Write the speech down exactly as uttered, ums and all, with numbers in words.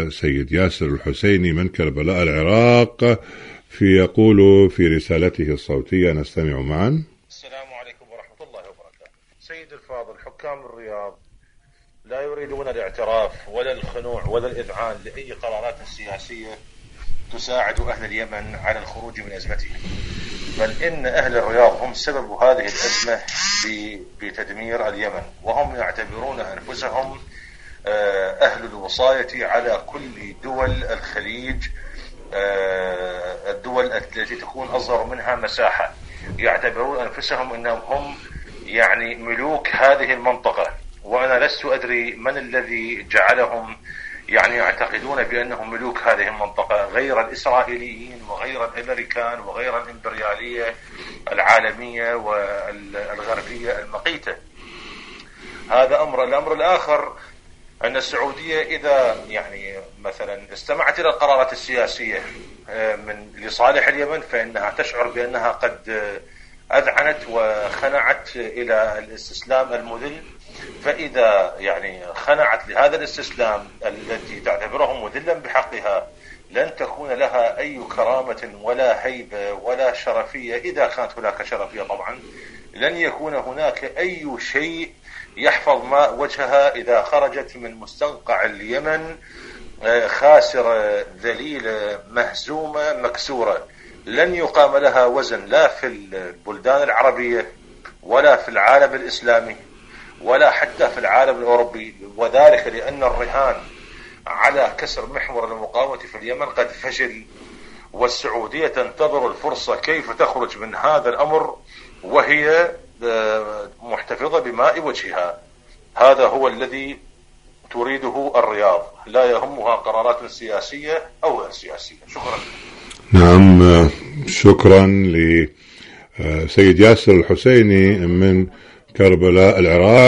سيد ياسر الحسيني من كربلاء العراق في يقول في رسالته الصوتية، نستمع معا. السلام عليكم ورحمة الله وبركاته. سيد الفاضل، حكام الرياض لا يريدون الاعتراف ولا الخنوع ولا الإذعان لأي قرارات سياسية تساعد أهل اليمن على الخروج من أزمتهم، بل إن أهل الرياض هم سبب هذه الأزمة بتدمير اليمن، وهم يعتبرون أنفسهم أهل الوصاية على كل دول الخليج، الدول التي تكون أصغر منها مساحة، يعتبرون أنفسهم أنهم هم يعني ملوك هذه المنطقة. وأنا لست أدري من الذي جعلهم يعني يعتقدون بأنهم ملوك هذه المنطقة، غير الإسرائيليين وغير الأمريكان وغير الإمبريالية العالمية والغربية المقيتة. هذا أمر. الأمر الآخر أن السعودية إذا يعني مثلا استمعت إلى القرارات السياسية من لصالح اليمن فإنها تشعر بأنها قد أذعنت وخنعت إلى الاستسلام المذل، فإذا يعني خنعت لهذا الاستسلام التي تعتبره مذلا بحقها لن تكون لها أي كرامة ولا هيبة ولا شرفية. إذا كانت هناك شرفية طبعا لن يكون هناك أي شيء يحفظ ماء وجهها إذا خرجت من مستنقع اليمن خاسرة ذليلة مهزومة مكسورة. لن يقام لها وزن لا في البلدان العربية ولا في العالم الإسلامي ولا حتى في العالم الأوروبي، وذلك لأن الرهان على كسر محور المقاومة في اليمن قد فشل، والسعودية تنتظر الفرصة كيف تخرج من هذا الأمر وهي محتفظة بماء وجهها. هذا هو الذي تريده الرياض، لا يهمها قرارات سياسية أو غير سياسية. شكرا. نعم، شكرا لسيد ياسر الحسيني من كربلاء العراق.